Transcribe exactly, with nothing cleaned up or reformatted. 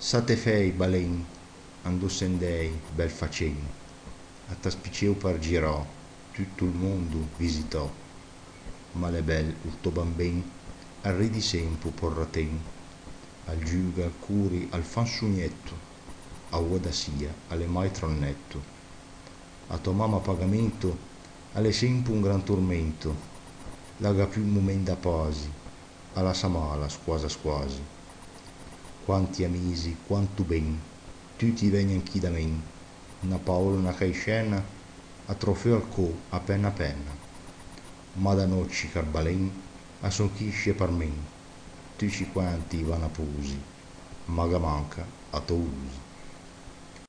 Sate fei balen, andossendei, bel facen, a taspiceu par girò, tutto il mondo visitò, ma le bel urto bamben, arridi sempre porraten, al giuga, al curi, al fan sugnetto, a uoda sia, alle mai tronnetto, a tua mamma a pagamento, alle sempre un gran tormento, l'aga più un momento da posi, alla samala, squasa squasi. Quanti amisi, quanto ben, tutti vengono chi da men, una paola, una caiscena, a trofeo al co, a penna a penna, ma da nocci carbalen, a sonchisce per men, tutti quanti vanno a posi, ma che manca a to usi.